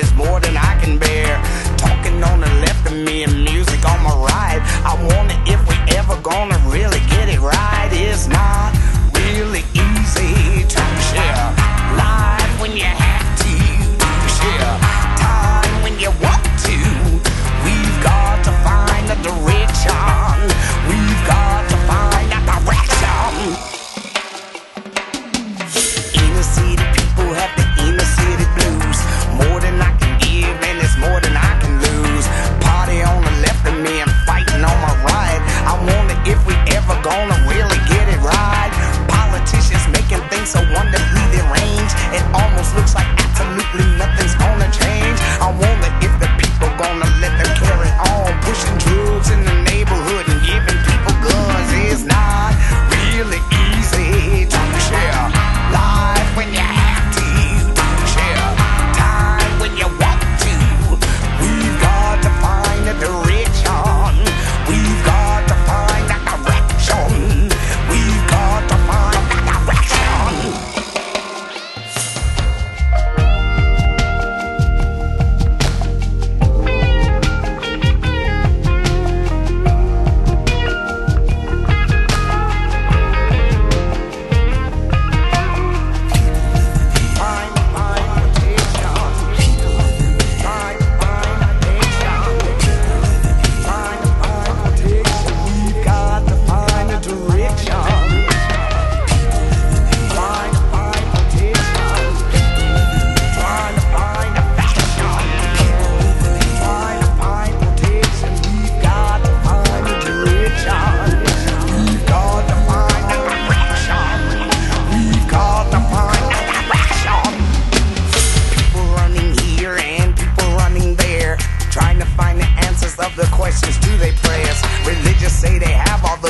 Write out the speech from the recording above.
is more than I can bear. Talking on the left of me and music on my right. I wonder if we ever gonna really get it right. It's not really easy to share life when you have to share time when you want to. We've got to find a direction. We've got to find a direction. Inner city people have the inner city blues. More than I can give and it's more than I can lose. Party on the left of me and fighting on my right. I wonder if we ever gonna really get it right. Politicians making things so wonderfully deranged. It almost looks like absolutely nothing's gonna change. I wonder if the people gonna let them carry on, pushing drugs in the neighborhood and giving people guns. It's not really easy to share life when you have to share time when you want to. We've got to find a direction. We've got to find a direction. We've got to find a direction. Trying to find the answers of the questions do they press. Religious say they have all